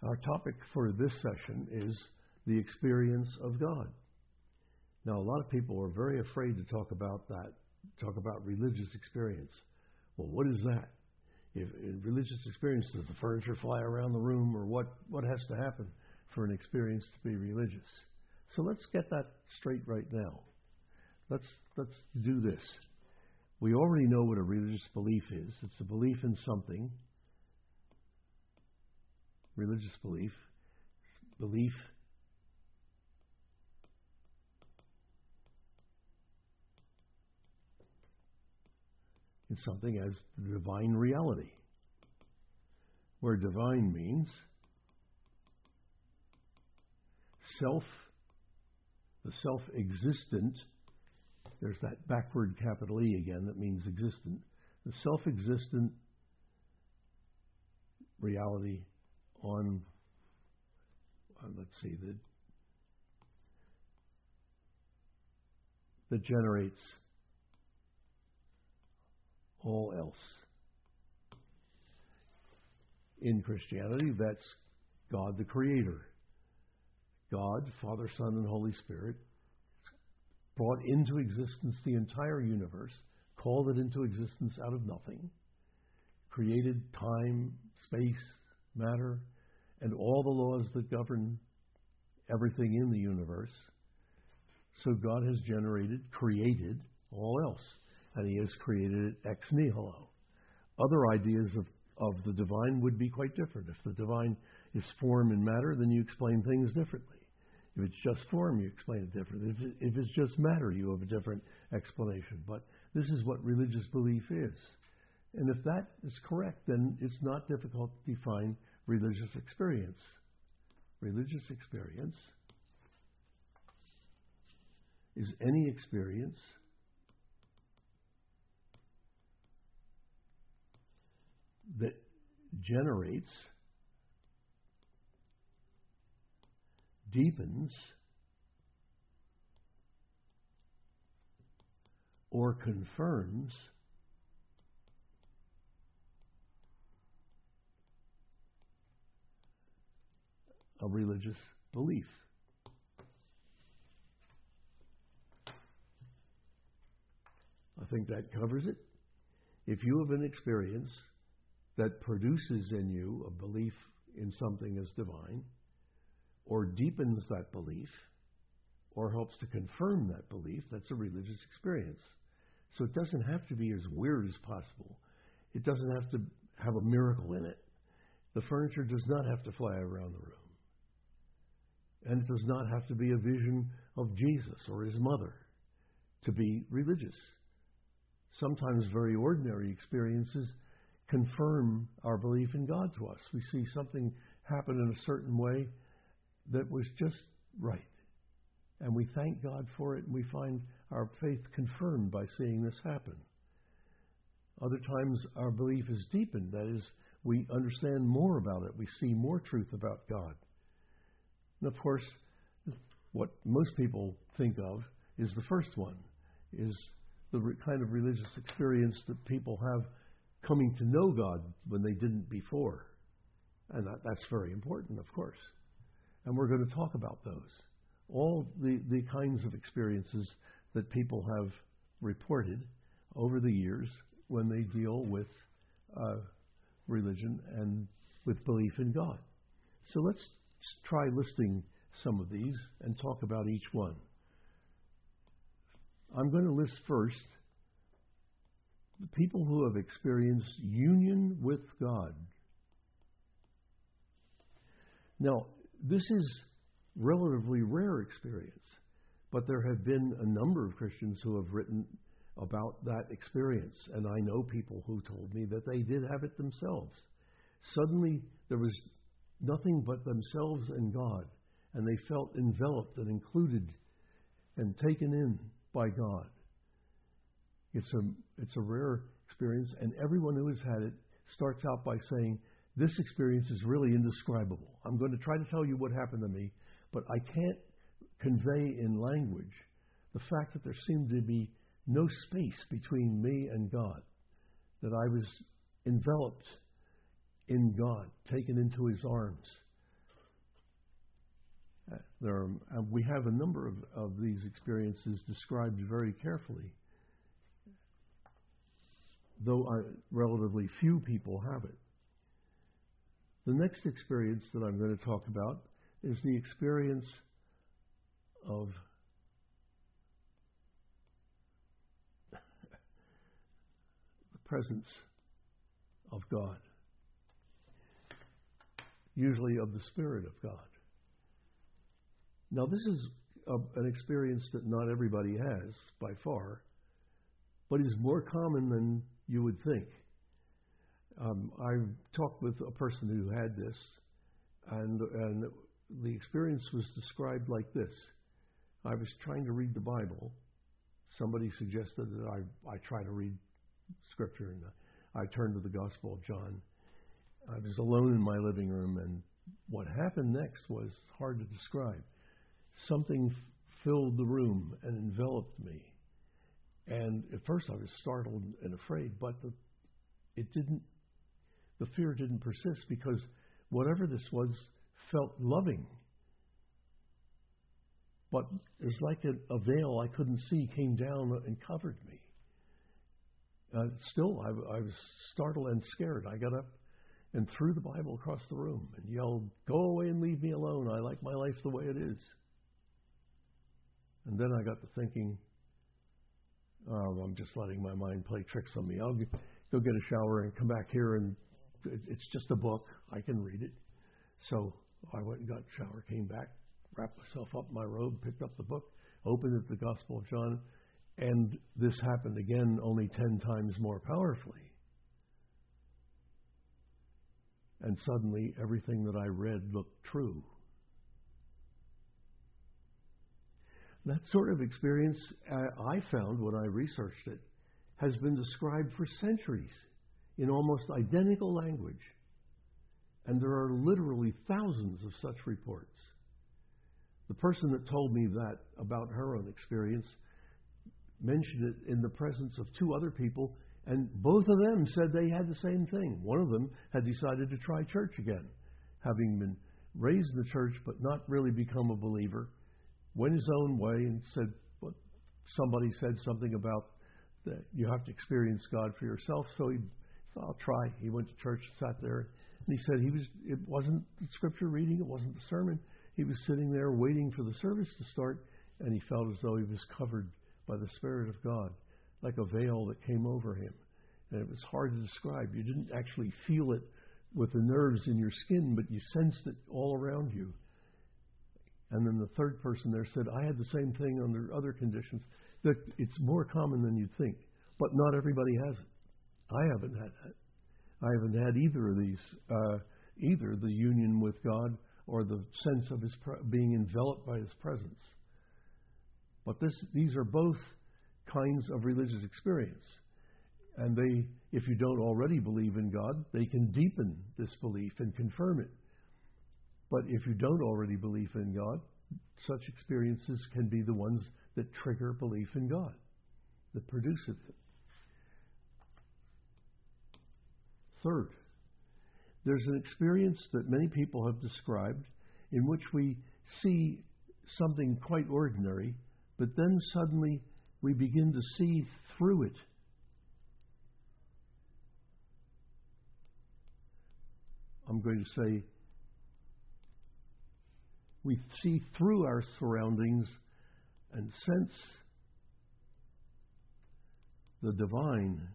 Our topic for this session is the experience of God. Now, a lot of people are very afraid to talk about that, talk about religious experience. Well, what is that? If in religious experience, does the furniture fly around the room, or what has to happen for an experience to be religious? So let's get that straight right now. Let's do this. We already know what a religious belief is. It's a belief in something. Religious belief in something as the divine reality, where divine means the self-existent. There's that backward capital E again that means existent. The self-existent reality on, that generates all else. In Christianity, that's God the Creator. God, Father, Son, and Holy Spirit brought into existence the entire universe, called it into existence out of nothing, created time, space, matter, and all the laws that govern everything in the universe. So God has created all else, and He has created it ex nihilo. Other ideas of the divine would be quite different. If the divine is form and matter, then you explain things differently. If it's just form, you explain it differently. If it's just matter, you have a different explanation. But this is what religious belief is. And if that is correct, then it's not difficult to define religious experience. Religious experience is any experience that generates, deepens, or confirms a religious belief. I think that covers it. If you have an experience that produces in you a belief in something as divine, or deepens that belief, or helps to confirm that belief, that's a religious experience. So it doesn't have to be as weird as possible. It doesn't have to have a miracle in it. The furniture does not have to fly around the room. And it does not have to be a vision of Jesus or His mother to be religious. Sometimes very ordinary experiences confirm our belief in God to us. We see something happen in a certain way that was just right. And we thank God for it, and we find our faith confirmed by seeing this happen. Other times our belief is deepened. That is, we understand more about it. We see more truth about God. And of course, what most people think of is the first one, is the kind of religious experience that people have coming to know God when they didn't before. And that's very important, of course. And we're going to talk about those. All the kinds of experiences that people have reported over the years when they deal with religion and with belief in God. So let's try listing some of these and talk about each one. I'm going to list first the people who have experienced union with God. Now, this is relatively rare experience, but there have been a number of Christians who have written about that experience, and I know people who told me that they did have it themselves. Suddenly, there was nothing but themselves and God, and they felt enveloped and included and taken in by God. It's a rare experience, and everyone who has had it starts out by saying, this experience is really indescribable. I'm going to try to tell you what happened to me, but I can't convey in language the fact that there seemed to be no space between me and God, that I was enveloped in God, taken into His arms, We have a number of these experiences described very carefully, though relatively few people have it. The next experience that I'm going to talk about is the experience of the presence of God, usually of the Spirit of God. Now, this is an experience that not everybody has by far, but is more common than you would think. I talked with a person who had this, and the experience was described like this. I was trying to read the Bible. Somebody suggested that I try to read Scripture, and I turned to the Gospel of John. I was alone in my living room, and what happened next was hard to describe. Something filled the room and enveloped me. And at first I was startled and afraid, but the fear didn't persist, because whatever this was felt loving. But it was like a veil I couldn't see came down and covered me. Still, I was startled and scared. I got up and threw the Bible across the room and yelled, "Go away and leave me alone. I like my life the way it is." And then I got to thinking, I'm just letting my mind play tricks on me. I'll go get a shower and come back here, and it's just a book. I can read it. So I went and got a shower, came back, wrapped myself up in my robe, picked up the book, opened it, the Gospel of John, and this happened again, only 10 times more powerfully. And suddenly everything that I read looked true. That sort of experience, I found when I researched it, has been described for centuries in almost identical language. And there are literally thousands of such reports. The person that told me that about her own experience mentioned it in the presence of 2 other people, and both of them said they had the same thing. One of them had decided to try church again, having been raised in the church but not really become a believer. Went his own way and said, well, somebody said something about that you have to experience God for yourself. So he said, I'll try. He went to church, sat there, and he said it wasn't the Scripture reading, it wasn't the sermon. He was sitting there waiting for the service to start, and he felt as though he was covered by the Spirit of God, like a veil that came over him. And it was hard to describe. You didn't actually feel it with the nerves in your skin, but you sensed it all around you. And then the third person there said, I had the same thing under other conditions. That it's more common than you'd think, but not everybody has it. I haven't had that. I haven't had either of these, either the union with God or the sense of being enveloped by His presence. But these are both kinds of religious experience. And if you don't already believe in God, they can deepen this belief and confirm it. But if you don't already believe in God, such experiences can be the ones that trigger belief in God, that produce it. Third, there's an experience that many people have described in which we see something quite ordinary, but then suddenly we begin to see through it. I'm going to say, we see through our surroundings and sense the divine.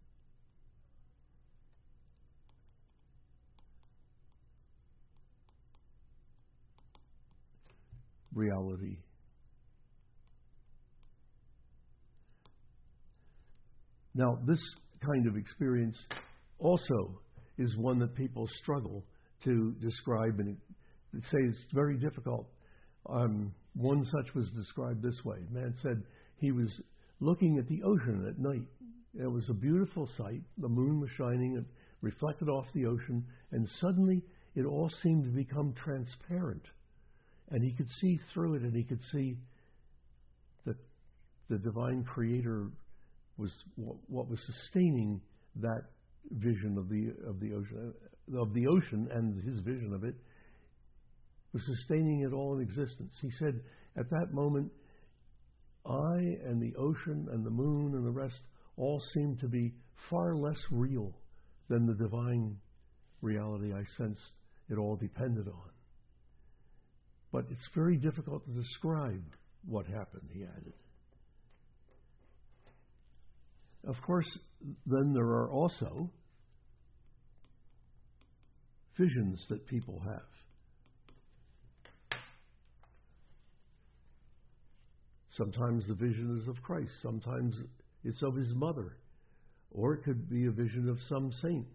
Reality. Now, this kind of experience also is one that people struggle to describe and say it's very difficult. One such was described this way. A man said he was looking at the ocean at night. It was a beautiful sight. The moon was shining. It reflected off the ocean, and suddenly it all seemed to become transparent. And he could see through it, and he could see that the divine creator was what was sustaining that vision of the ocean and his vision of it was sustaining it all in existence. He said, at that moment, I and the ocean and the moon and the rest all seemed to be far less real than the divine reality I sensed it all depended on. But it's very difficult to describe what happened, he added. Of course, then there are also visions that people have. Sometimes the vision is of Christ, sometimes it's of his mother, or it could be a vision of some saint.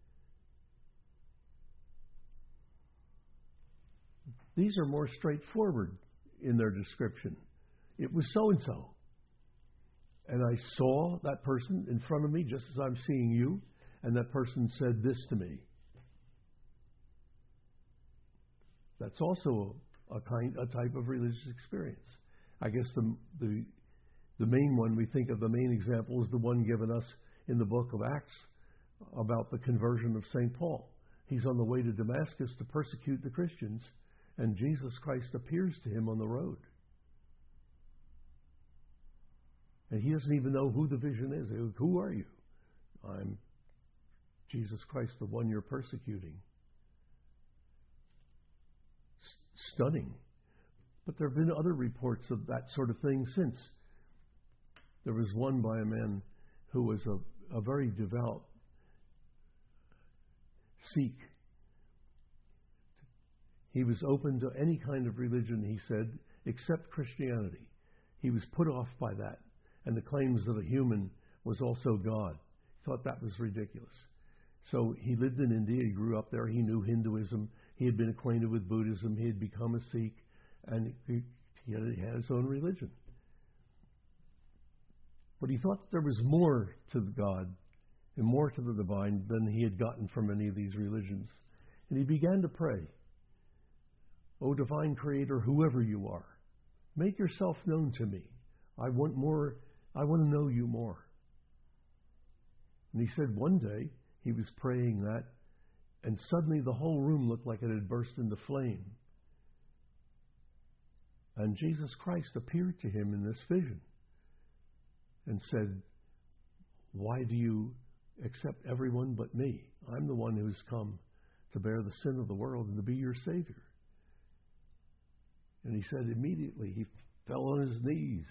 These are more straightforward in their description. It was so-and-so. And I saw that person in front of me just as I'm seeing you, and that person said this to me. That's also a type of religious experience. I guess the main one we think of, the main example, is the one given us in the book of Acts about the conversion of St. Paul. He's on the way to Damascus to persecute the Christians, and Jesus Christ appears to him on the road. And he doesn't even know who the vision is. Who are you? I'm Jesus Christ, the one you're persecuting. Stunning. But there have been other reports of that sort of thing since. There was one by a man who was a very devout Sikh. He was open to any kind of religion, he said, except Christianity. He was put off by that, and the claims that a human was also God. He thought that was ridiculous. So he lived in India, he grew up there, he knew Hinduism, he had been acquainted with Buddhism, he had become a Sikh, and he had his own religion. But he thought there was more to God and more to the divine than he had gotten from any of these religions. And he began to pray, "O divine creator, whoever you are, make yourself known to me. I want more. I want to know you more." And he said one day he was praying that, and suddenly the whole room looked like it had burst into flame. And Jesus Christ appeared to him in this vision and said, "Why do you accept everyone but me? I'm the one who's come to bear the sin of the world and to be your Savior." And he said immediately he fell on his knees,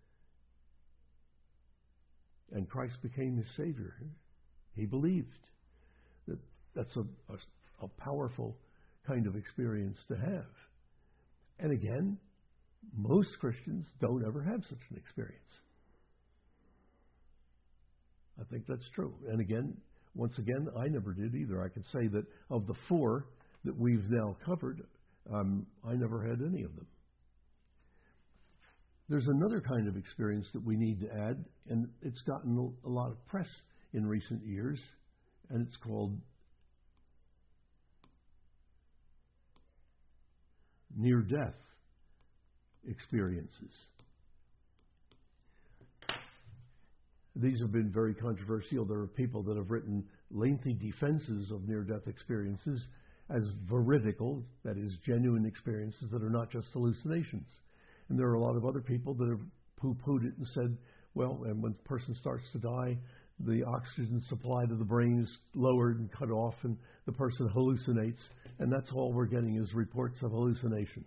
and Christ became his Savior. He believed. That's a powerful kind of experience to have. And again, most Christians don't ever have such an experience. I think that's true. And again, once again, I never did either. I can say that of the four that we've now covered, I never had any of them. There's another kind of experience that we need to add, and it's gotten a lot of press in recent years, and it's called near-death experiences. These have been very controversial. There are people that have written lengthy defenses of near-death experiences as veridical, that is, genuine experiences that are not just hallucinations. And there are a lot of other people that have poo-pooed it and said, well, and when the person starts to die, the oxygen supply to the brain is lowered and cut off, and the person hallucinates, and that's all we're getting is reports of hallucinations.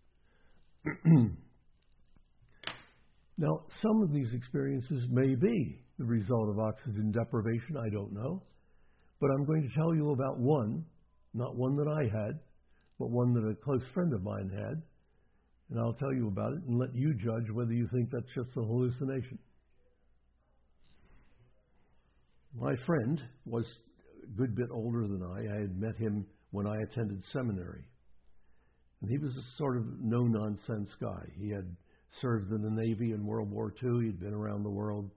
Now, some of these experiences may be the result of oxygen deprivation, I don't know. But I'm going to tell you about one, not one that I had, but one that a close friend of mine had. And I'll tell you about it and let you judge whether you think that's just a hallucination. My friend was a good bit older than I. I had met him when I attended seminary. And he was a sort of no-nonsense guy. He had served in the Navy in World War II. He'd been around the world.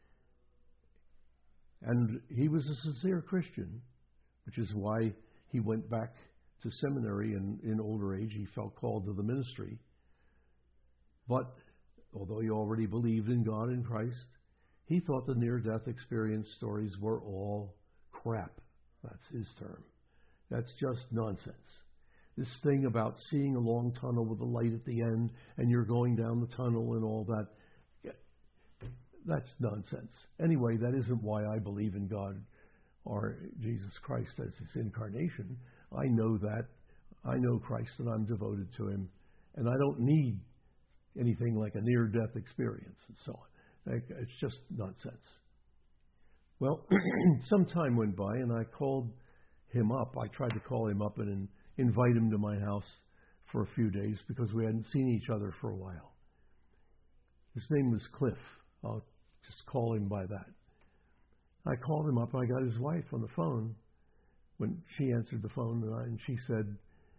And he was a sincere Christian, which is why he went back to seminary in older age. He felt called to the ministry. But although he already believed in God and Christ, he thought the near-death experience stories were all crap. That's his term. That's just nonsense. this thing about seeing a long tunnel with a light at the end and you're going down the tunnel and all that. That's nonsense. Anyway, that isn't why I believe in God or Jesus Christ as his incarnation. I know that. I know Christ and I'm devoted to him. And I don't need anything like a near-death experience and so on. It's just nonsense. Well, some time went by and I called him up. I tried to call him up and invite him to my house for a few days because we hadn't seen each other for a while. His name was Cliff. I'll just call him by that. I called him up. I got his wife on the phone when she answered the phone, and she said,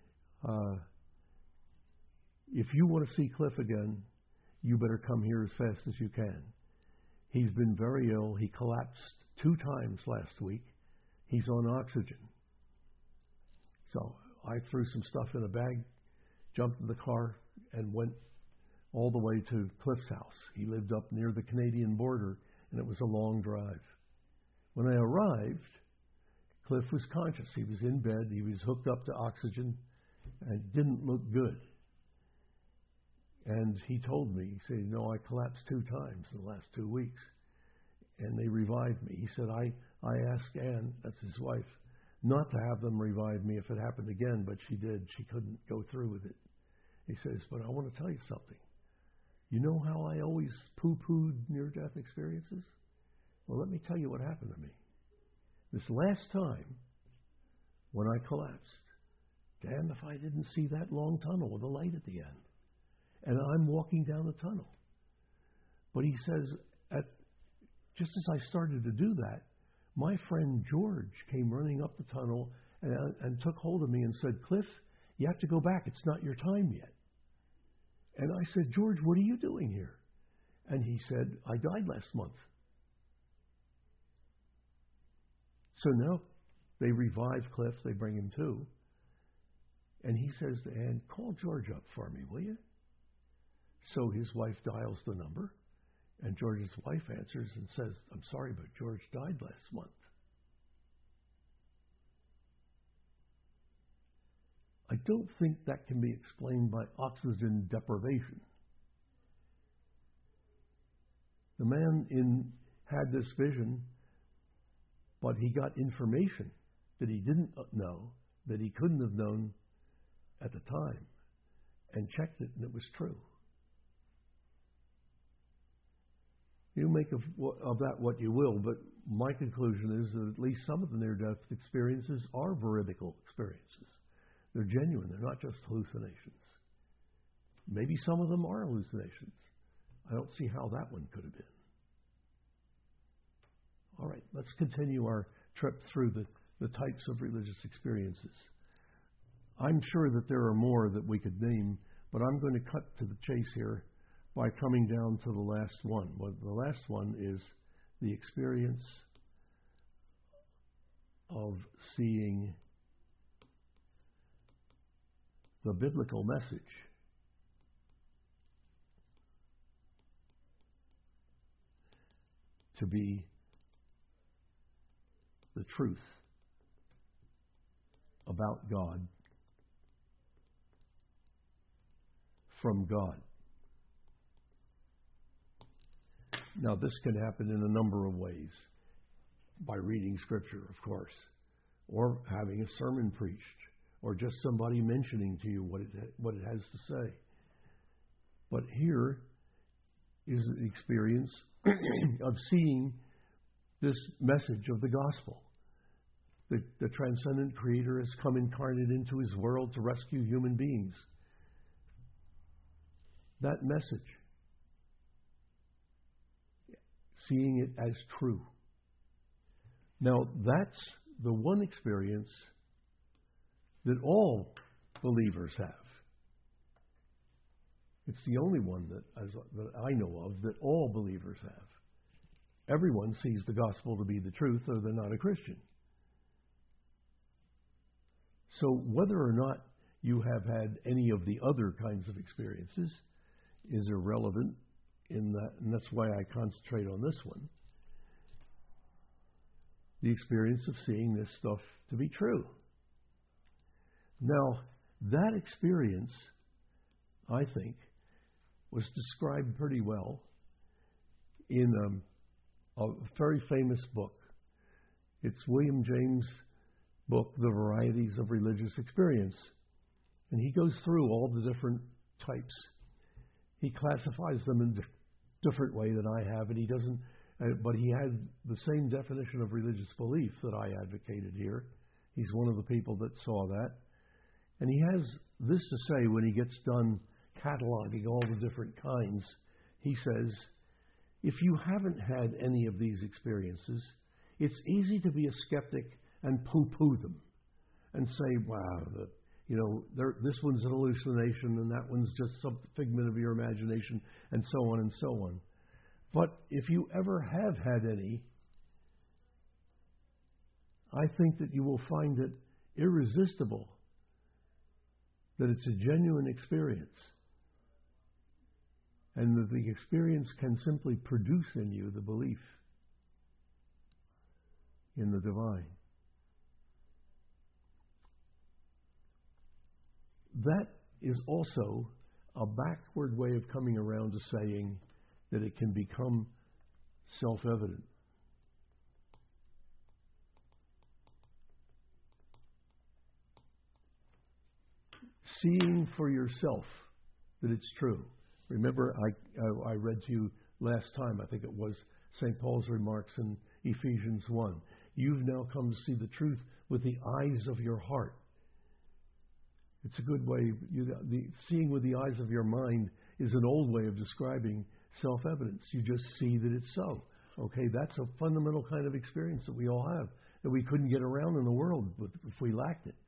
if you want to see Cliff again, you better come here as fast as you can. He's been very ill. He collapsed 2 times last week. He's on oxygen. So I threw some stuff in a bag, jumped in the car, and went all the way to Cliff's house. He lived up near the Canadian border, and it was a long drive. When I arrived, Cliff was conscious. He was in bed. He was hooked up to oxygen and didn't look good. And he told me, he said, I collapsed 2 times in the last 2 weeks, and they revived me. He said, I asked Ann, that's his wife, not to have them revive me if it happened again, but she did. She couldn't go through with it. He says, but I want to tell you something. You know how I always poo-pooed near-death experiences? Well, let me tell you what happened to me. This last time, when I collapsed, damn if I didn't see that long tunnel with a light at the end. And I'm walking down the tunnel. But he says, just as I started to do that, my friend George came running up the tunnel and took hold of me and said, Cliff, you have to go back. It's not your time yet. And I said, George, what are you doing here? And he said, I died last month. So now they revive Cliff. They bring him to. And he says to Ann, call George up for me, will you? So his wife dials the number, and George's wife answers and says, I'm sorry, but George died last month. I don't think that can be explained by oxygen deprivation. The man had this vision, but he got information that he didn't know, that he couldn't have known at the time, and checked it, and it was true. You make of that what you will, but my conclusion is that at least some of the near-death experiences are veridical experiences. They're genuine. They're not just hallucinations. Maybe some of them are hallucinations. I don't see how that one could have been. All right, let's continue our trip through the types of religious experiences. I'm sure that there are more that we could name, but I'm going to cut to the chase here by coming down to the last one. Well, the last one is the experience of seeing the biblical message to be the truth about God from God. Now, this can happen in a number of ways. By reading Scripture, of course, or having a sermon preached, or just somebody mentioning to you what it has to say. But here is the experience of seeing this message of the gospel. The transcendent Creator has come incarnate into His world to rescue human beings. That message, seeing it as true. Now, that's the one experience that all believers have. It's the only one that I know of that all believers have. Everyone sees the gospel to be the truth, or they're not a Christian. So whether or not you have had any of the other kinds of experiences is irrelevant in that, and that's why I concentrate on this one. The experience of seeing this stuff to be true. Now, That experience, I think, was described pretty well in a very famous book. It's William James' book, The Varieties of Religious Experience. And he goes through all the different types. He classifies them in a different way than I have, and he doesn't, but he had the same definition of religious belief that I advocated here. He's one of the people that saw that. And he has this to say when he gets done cataloging all the different kinds. He says, if you haven't had any of these experiences, it's easy to be a skeptic and poo-poo them and say, wow, this one's an hallucination and that one's just some figment of your imagination, and so on and so on. But if you ever have had any, I think that you will find it irresistible, that it's a genuine experience, and that the experience can simply produce in you the belief in the divine. That is also a backward way of coming around to saying that it can become self-evident. Seeing for yourself that it's true. Remember, I read to you last time, I think it was St. Paul's remarks in Ephesians 1. You've now come to see the truth with the eyes of your heart. It's a good way. Seeing with the eyes of your mind is an old way of describing self-evidence. You just see that it's so. Okay, that's a fundamental kind of experience that we all have, that we couldn't get around in the world if we lacked it.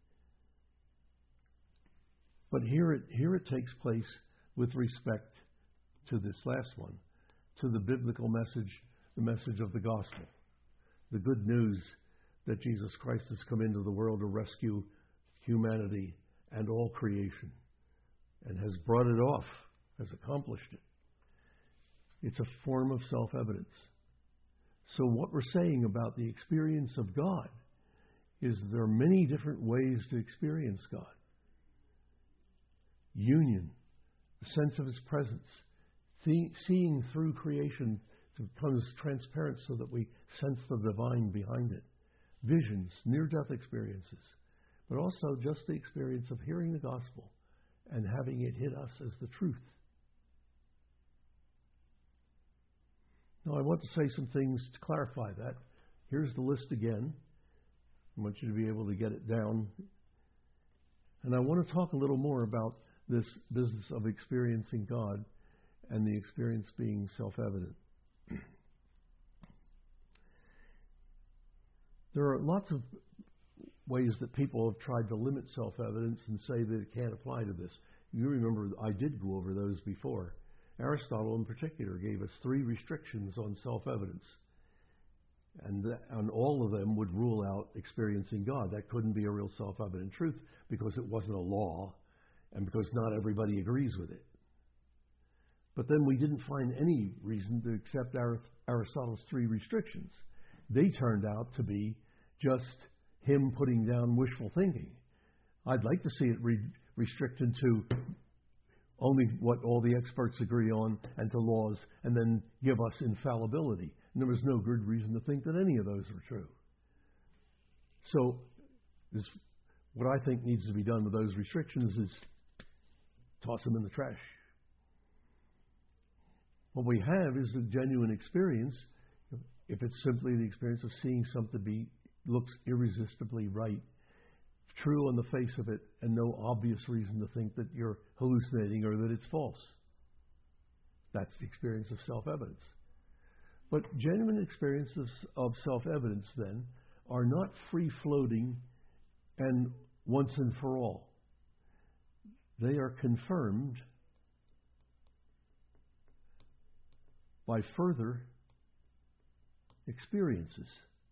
But here it takes place with respect to this last one, to the biblical message, the message of the gospel, the good news that Jesus Christ has come into the world to rescue humanity and all creation, and has brought it off, has accomplished it. It's a form of self-evidence. So what we're saying about the experience of God is there are many different ways to experience God. Union, the sense of His presence, seeing through creation becomes transparent so that we sense the divine behind it. Visions, near-death experiences, but also just the experience of hearing the gospel and having it hit us as the truth. Now, I want to say some things to clarify that. Here's the list again. I want you to be able to get it down. And I want to talk a little more about this business of experiencing God and the experience being self-evident. There are lots of ways that people have tried to limit self-evidence and say that it can't apply to this. You remember I did go over those before. Aristotle in particular gave us 3 restrictions on self-evidence. And all of them would rule out experiencing God. That couldn't be a real self-evident truth because it wasn't a law and because not everybody agrees with it. But then we didn't find any reason to accept Aristotle's 3 restrictions. They turned out to be just him putting down wishful thinking. I'd like to see it restricted to only what all the experts agree on and to laws, and then give us infallibility. And there was no good reason to think that any of those were true. So what I think needs to be done with those restrictions is toss them in the trash. What we have is a genuine experience. If it's simply the experience of seeing something looks irresistibly right, true on the face of it, and no obvious reason to think that you're hallucinating or that it's false. That's the experience of self-evidence. But genuine experiences of self-evidence, then, are not free-floating and once and for all. They are confirmed by further experiences.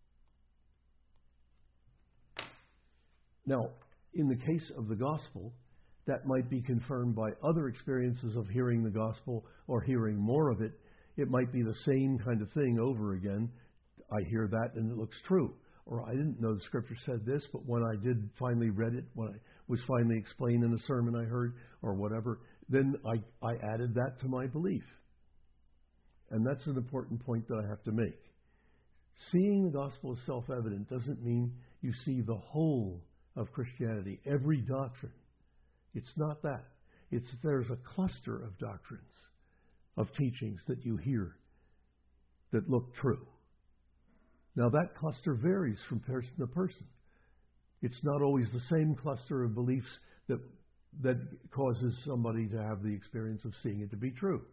Now, in the case of the gospel, that might be confirmed by other experiences of hearing the gospel or hearing more of it. It might be the same kind of thing over again. I hear that and it looks true. or I didn't know the Scripture said this, but when I did finally read it, when I was finally explained in a sermon I heard, or whatever, then I added that to my belief. And that's an important point that I have to make. Seeing the gospel as self-evident doesn't mean you see the whole of Christianity, every doctrine. It's not that. It's there's a cluster of doctrines, of teachings that you hear that look true. Now that cluster varies from person to person. It's not always the same cluster of beliefs that causes somebody to have the experience of seeing it to be true.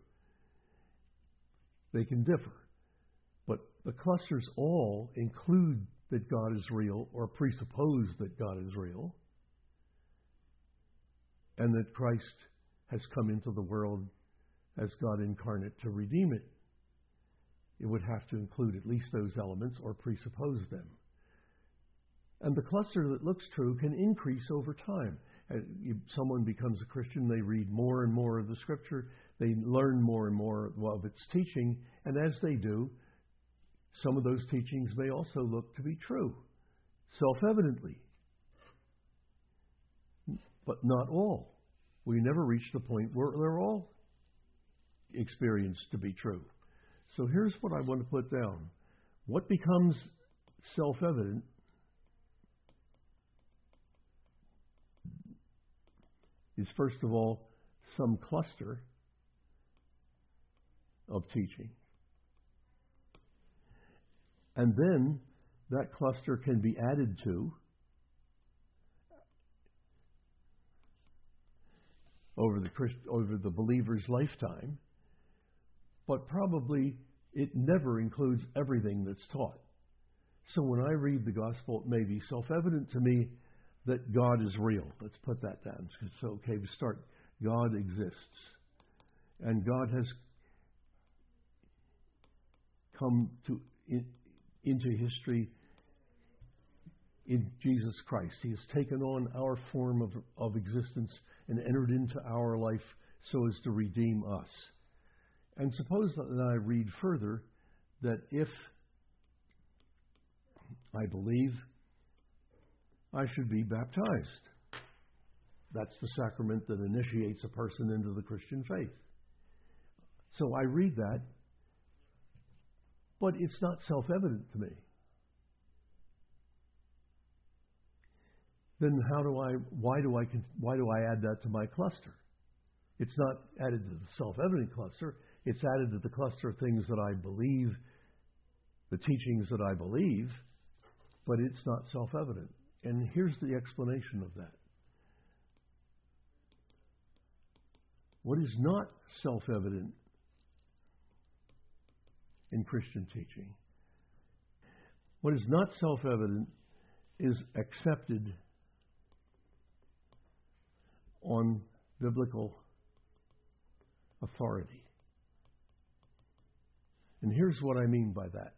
They can differ. But the clusters all include that God is real, or presuppose that God is real, and that Christ has come into the world as God incarnate to redeem it. It would have to include at least those elements or presuppose them. And the cluster that looks true can increase over time. Someone becomes a Christian, they read more and more of the Scripture, they learn more and more of its teaching, and as they do, some of those teachings may also look to be true, self-evidently. But not all. We never reach the point where they're all experienced to be true. So here's what I want to put down. What becomes self-evident is, first of all, some cluster of teaching. And then that cluster can be added to over the believer's lifetime, but probably it never includes everything that's taught. So when I read the gospel, it may be self-evident to me that God is real. Let's put that down. So, okay, we start. God exists. And God has come into history in Jesus Christ. He has taken on our form of existence and entered into our life so as to redeem us. And suppose that I read further that if I believe, I should be baptized. That's the sacrament that initiates a person into the Christian faith. So I read that, but it's not self-evident to me. Then why do I add that to my cluster? It's not added to the self-evident cluster. It's added to the cluster of things that I believe, the teachings that I believe, but it's not self-evident. And here's the explanation of that. What is not self-evident in Christian teaching? What is not self-evident is accepted on biblical authority. And here's what I mean by that.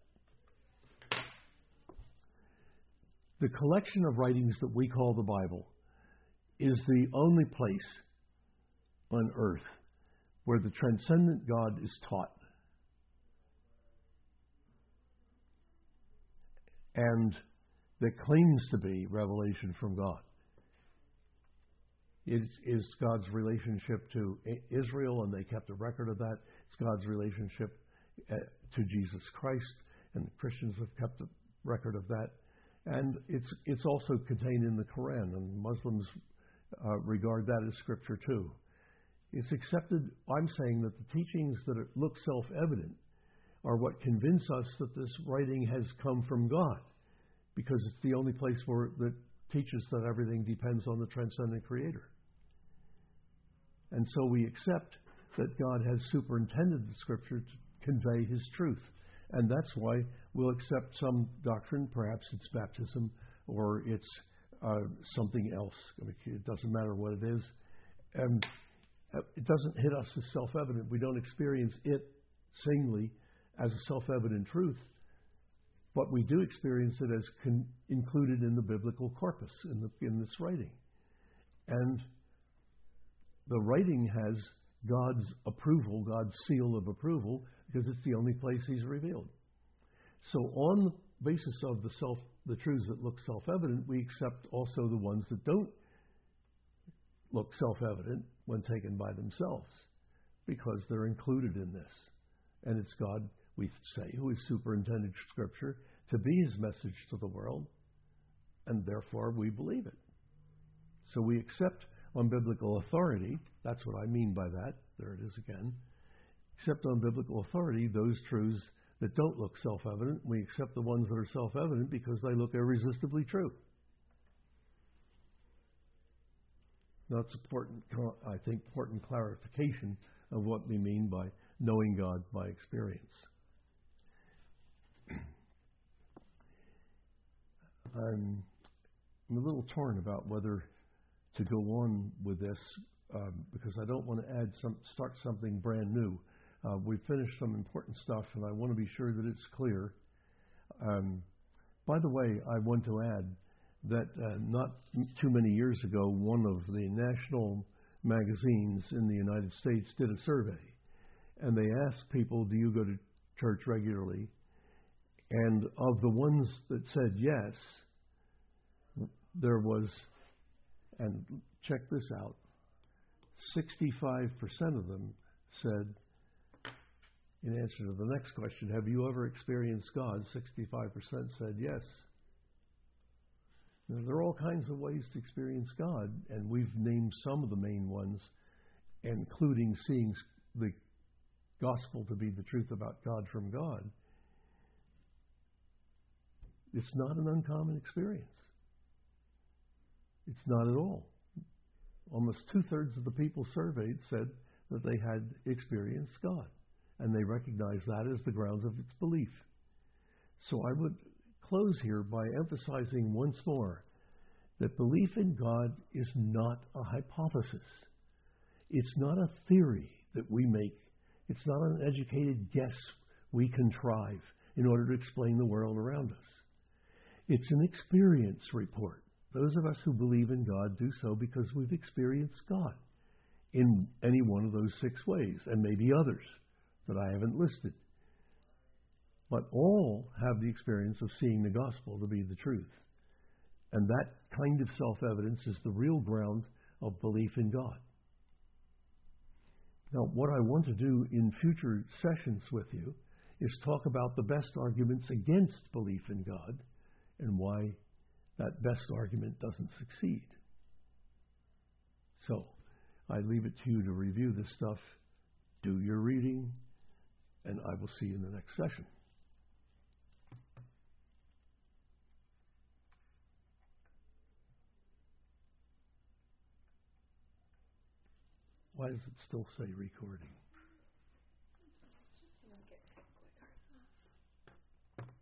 The collection of writings that we call the Bible is the only place on earth where the transcendent God is taught. And that claims to be revelation from God. It is God's relationship to Israel, and they kept a record of that. It's God's relationship to Jesus Christ, and the Christians have kept a record of that. And it's also contained in the Quran, and Muslims regard that as scripture too. It's accepted. I'm saying that the teachings that look self-evident are what convince us that this writing has come from God, because it's the only place that teaches that everything depends on the transcendent Creator. And so we accept that God has superintended the Scripture to convey His truth. And that's why we'll accept some doctrine, perhaps it's baptism or it's something else. I mean, it doesn't matter what it is. And it doesn't hit us as self-evident. We don't experience it singly as a self-evident truth, but we do experience it as included in the biblical corpus in this writing. And the writing has God's approval, God's seal of approval, because it's the only place He's revealed. So on the basis of the the truths that look self-evident, we accept also the ones that don't look self-evident when taken by themselves, because they're included in this. And it's God, we say, who has superintended Scripture to be his message to the world, and therefore we believe it. So we accept on biblical authority, that's what I mean by that, there it is again, accept on biblical authority those truths that don't look self-evident. We accept the ones that are self-evident because they look irresistibly true. Now, it's important, I think, important clarification of what we mean by knowing God by experience. I'm a little torn about whether to go on with this because I don't want to start something brand new. We've finished some important stuff, and I want to be sure that it's clear. By the way, I want to add that not too many years ago, one of the national magazines in the United States did a survey, and they asked people, do you go to church regularly? And of the ones that said yes, there was, and check this out, 65% of them said, in answer to the next question, have you ever experienced God? 65% said yes. Now, there are all kinds of ways to experience God, and we've named some of the main ones, including seeing the gospel to be the truth about God from God. It's not an uncommon experience. It's not at all. Almost 2/3 of the people surveyed said that they had experienced God, and they recognized that as the grounds of its belief. So I would close here by emphasizing once more that belief in God is not a hypothesis. It's not a theory that we make. It's not an educated guess we contrive in order to explain the world around us. It's an experience report. Those of us who believe in God do so because we've experienced God in any one of those 6 ways, and maybe others that I haven't listed. But all have the experience of seeing the gospel to be the truth. And that kind of self-evidence is the real ground of belief in God. Now, what I want to do in future sessions with you is talk about the best arguments against belief in God and why that best argument doesn't succeed. So, I leave it to you to review this stuff, do your reading, and I will see you in the next session. Why does it still say recording?